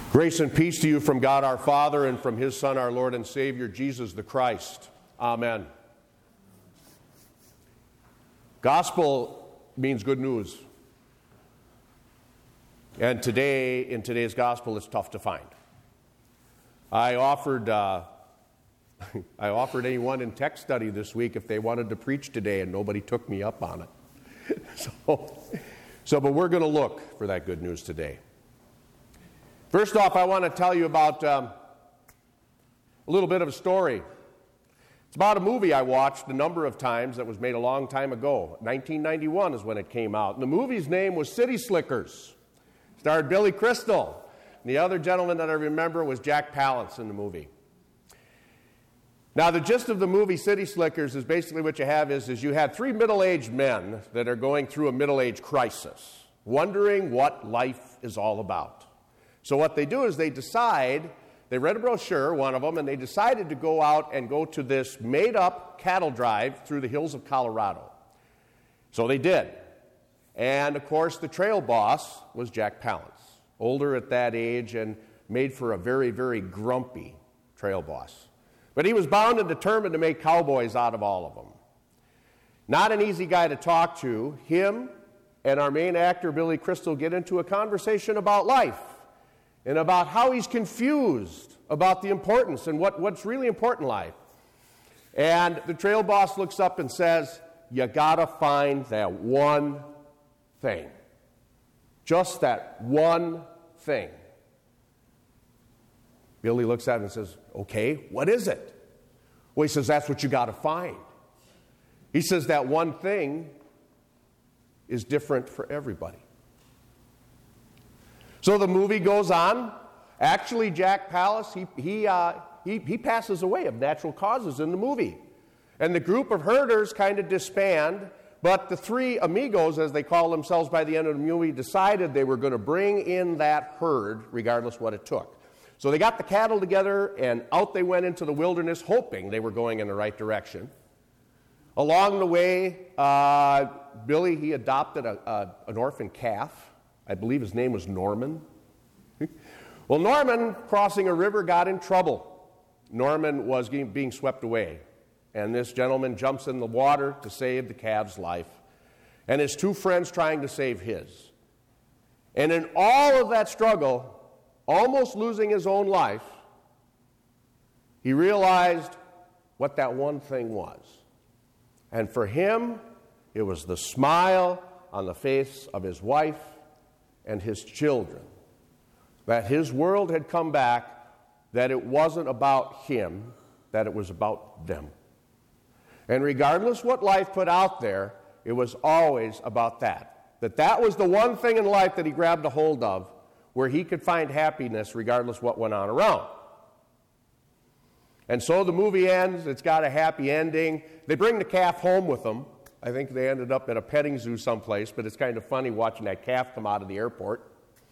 Grace and peace to you from God our Father and from His Son, our Lord and Savior, Jesus the Christ. Amen. Gospel means good news. And today, in today's gospel, it's tough to find. I offered anyone in tech study this week if they wanted to preach today, and nobody took me up on it. But we're going to look for that good news today. First off, I want to tell you about a little bit of a story. It's about a movie I watched a number of times that was made a long time ago. 1991 is when it came out. And the movie's name was City Slickers. It starred Billy Crystal. And the other gentleman that I remember was Jack Palance in the movie. Now, the gist of the movie City Slickers is basically what you have is you had three middle-aged men that are going through a middle-age crisis, wondering what life is all about. So what they do is they read a brochure, one of them, and they decided to go out and go to this made-up cattle drive through the hills of Colorado. So they did. And, of course, the trail boss was Jack Palance, older at that age and made for a very, very grumpy trail boss. But he was bound and determined to make cowboys out of all of them. Not an easy guy to talk to. Him and our main actor, Billy Crystal, get into a conversation about life and about how he's confused about the importance and what's really important in life. And the trail boss looks up and says, "You gotta find that one thing. Just that one thing." Billy looks at him and says, "Okay, what is it?" Well, he says, "That's what you gotta find." He says that one thing is different for everybody. So the movie goes on. Actually, Jack Palance, he passes away of natural causes in the movie. And the group of herders kind of disband, but the three amigos, as they call themselves by the end of the movie, decided they were going to bring in that herd regardless what it took. So they got the cattle together, and out they went into the wilderness, hoping they were going in the right direction. Along the way, Billy, he adopted an orphan calf. I believe his name was Norman. Well, Norman, crossing a river, got in trouble. Norman was being swept away. And this gentleman jumps in the water to save the calf's life. And his two friends trying to save his. And in all of that struggle, almost losing his own life, he realized what that one thing was. And for him, it was the smile on the face of his wife and his children, that his world had come back, that it wasn't about him, that it was about them. And regardless what life put out there, it was always about that was the one thing in life that he grabbed a hold of, where he could find happiness regardless what went on around. And so the movie ends. It's got a happy ending. They bring the calf home with them. I think they ended up at a petting zoo someplace, but it's kind of funny watching that calf come out of the airport.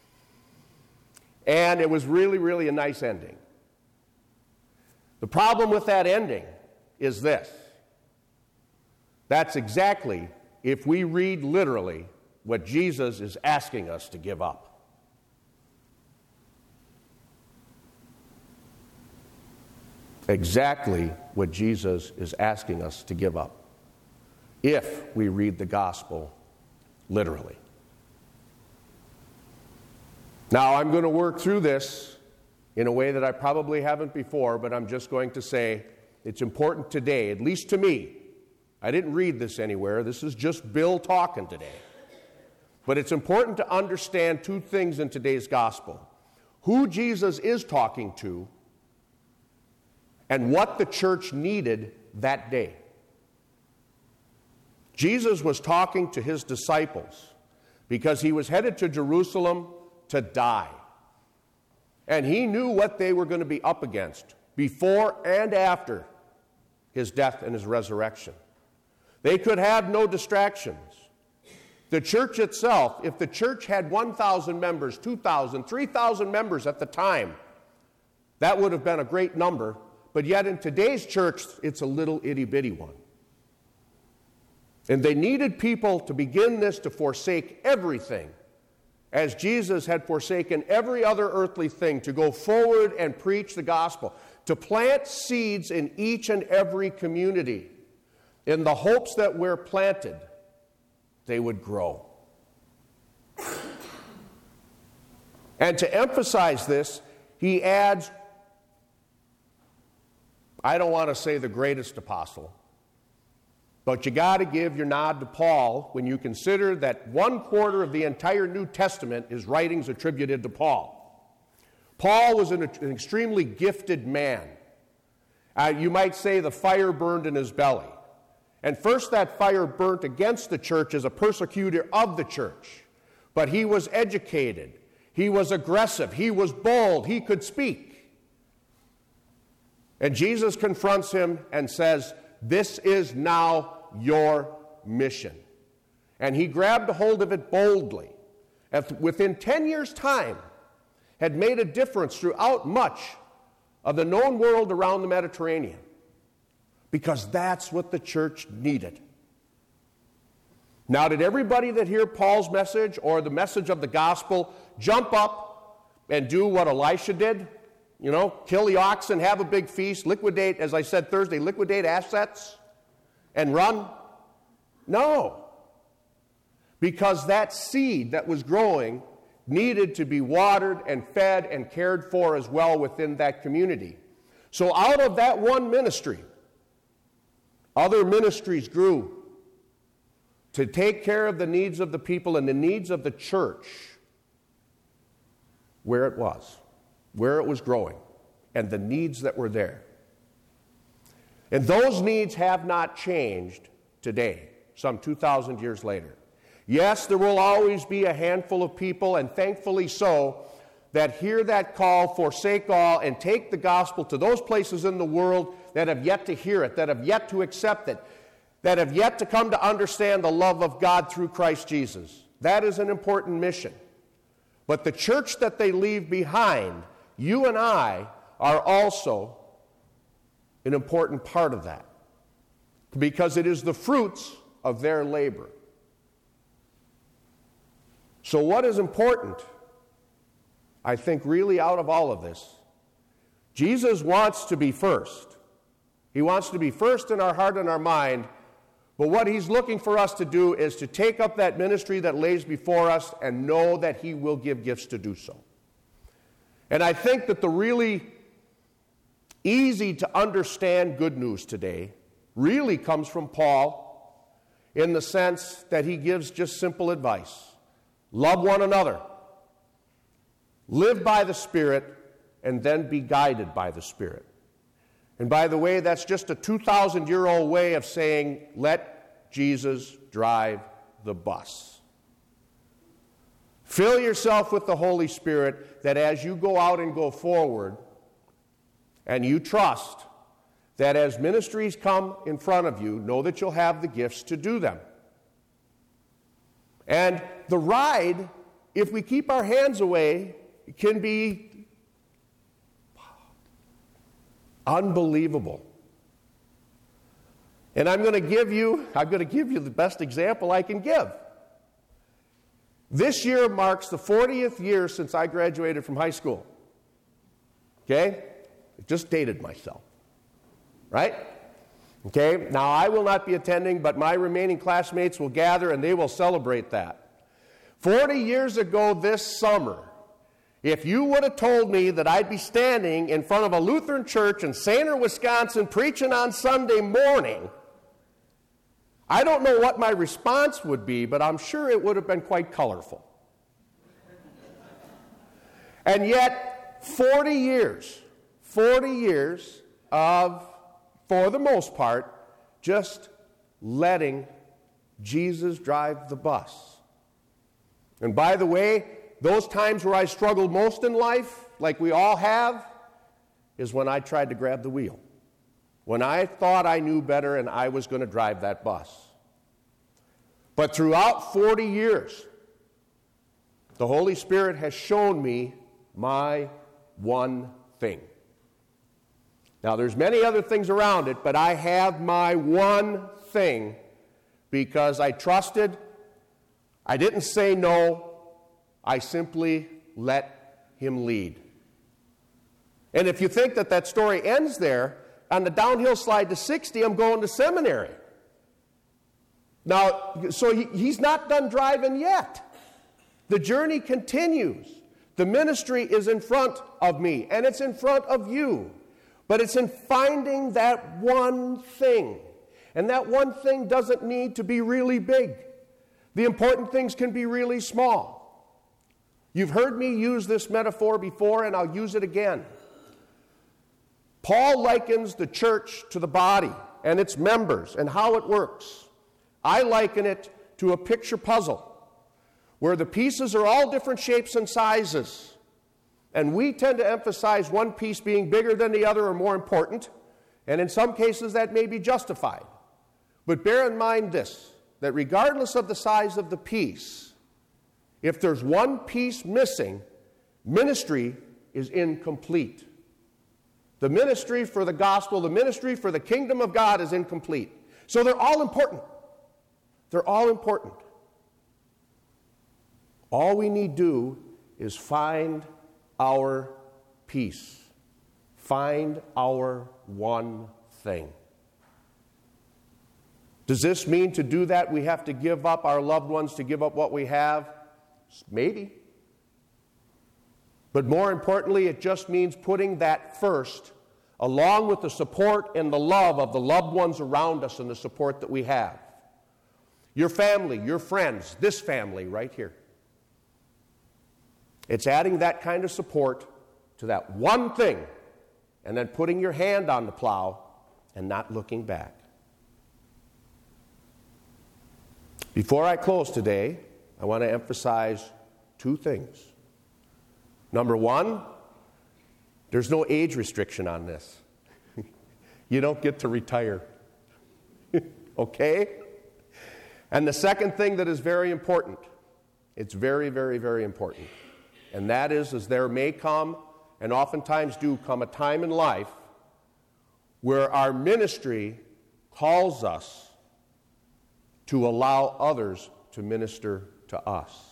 And it was really, really a nice ending. The problem with that ending is this. That's exactly, if we read literally, what Jesus is asking us to give up. Exactly what Jesus is asking us to give up, if we read the gospel literally. Now, I'm going to work through this in a way that I probably haven't before, but I'm just going to say it's important today, at least to me. I didn't read this anywhere. This is just Bill talking today. But it's important to understand two things in today's gospel: who Jesus is talking to and what the church needed that day. Jesus was talking to his disciples because he was headed to Jerusalem to die. And he knew what they were going to be up against before and after his death and his resurrection. They could have no distractions. The church itself, if the church had 1,000 members, 2,000, 3,000 members at the time, that would have been a great number. But yet in today's church, it's a little itty-bitty one. And they needed people to begin this to forsake everything as Jesus had forsaken every other earthly thing to go forward and preach the gospel, to plant seeds in each and every community in the hopes that where planted, they would grow. And to emphasize this, he adds, I don't want to say the greatest apostle, but you got to give your nod to Paul when you consider that 1/4 of the entire New Testament is writings attributed to Paul. Paul was an extremely gifted man. You might say the fire burned in his belly. And first that fire burnt against the church as a persecutor of the church. But he was educated. He was aggressive. He was bold. He could speak. And Jesus confronts him and says, "This is now your mission." And he grabbed a hold of it boldly. And within 10 years' time, had made a difference throughout much of the known world around the Mediterranean. Because that's what the church needed. Now, did everybody that heard Paul's message or the message of the gospel jump up and do what Elisha did? You know, kill the oxen, have a big feast, liquidate, as I said Thursday, liquidate assets and run? No. Because that seed that was growing needed to be watered and fed and cared for as well within that community. So out of that one ministry, other ministries grew to take care of the needs of the people and the needs of the church where it was growing, and the needs that were there. And those needs have not changed today, some 2,000 years later. Yes, there will always be a handful of people, and thankfully so, that hear that call, forsake all, and take the gospel to those places in the world that have yet to hear it, that have yet to accept it, that have yet to come to understand the love of God through Christ Jesus. That is an important mission. But the church that they leave behind, you and I, are also an important part of that, because it is the fruits of their labor. So what is important, I think, really out of all of this? Jesus wants to be first. He wants to be first in our heart and our mind, but what he's looking for us to do is to take up that ministry that lays before us and know that he will give gifts to do so. And I think that the really easy to understand good news today really comes from Paul, in the sense that he gives just simple advice. Love one another. Live by the Spirit, and then be guided by the Spirit. And by the way, that's just a 2,000-year-old way of saying, let Jesus drive the bus. Fill yourself with the Holy Spirit, that as you go out and go forward, and you trust that as ministries come in front of you, know that you'll have the gifts to do them. And the ride, if we keep our hands away, can be unbelievable. And I'm going to give you the best example I can give. This year marks the 40th year since I graduated from high school. Okay? I just dated myself. Right? Okay? Now, I will not be attending, but my remaining classmates will gather and they will celebrate that. 40 years ago this summer, if you would have told me that I'd be standing in front of a Lutheran church in Sainer, Wisconsin, preaching on Sunday morning, I don't know what my response would be, but I'm sure it would have been quite colorful. And yet, 40 years of, for the most part, just letting Jesus drive the bus. And by the way, those times where I struggled most in life, like we all have, is when I tried to grab the wheel. When I thought I knew better and I was going to drive that bus. But throughout 40 years, the Holy Spirit has shown me my one thing. Now, there's many other things around it, but I have my one thing because I trusted, I didn't say no, I simply let him lead. And if you think that that story ends there, on the downhill slide to 60, I'm going to seminary. Now, so he's not done driving yet. The journey continues. The ministry is in front of me, and it's in front of you. But it's in finding that one thing. And that one thing doesn't need to be really big. The important things can be really small. You've heard me use this metaphor before, and I'll use it again. Paul likens the church to the body and its members and how it works. I liken it to a picture puzzle where the pieces are all different shapes and sizes. And we tend to emphasize one piece being bigger than the other or more important, and in some cases that may be justified. But bear in mind this, that regardless of the size of the piece, if there's one piece missing, ministry is incomplete. The ministry for the gospel, the ministry for the kingdom of God is incomplete. So they're all important. They're all important. All we need to do is find our peace. Find our one thing. Does this mean to do that we have to give up our loved ones, to give up what we have? Maybe. But more importantly, it just means putting that first, along with the support and the love of the loved ones around us and the support that we have. Your family, your friends, this family right here. It's adding that kind of support to that one thing and then putting your hand on the plow and not looking back. Before I close today, I want to emphasize two things. Number one, there's no age restriction on this. You don't get to retire. Okay? And the second thing that is very important, it's very, very, very important, and that is there may come, and oftentimes do come, a time in life where our ministry calls us to allow others to minister to us.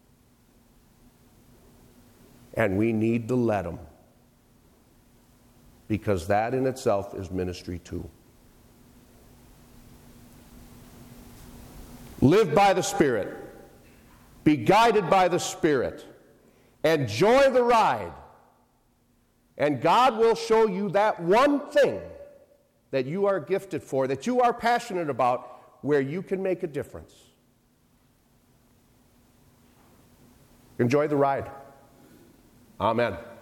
And we need to let them, because that in itself is ministry too. Live by the Spirit. Be guided by the Spirit. Enjoy the ride. And God will show you that one thing that you are gifted for, that you are passionate about, where you can make a difference. Enjoy the ride. Amen.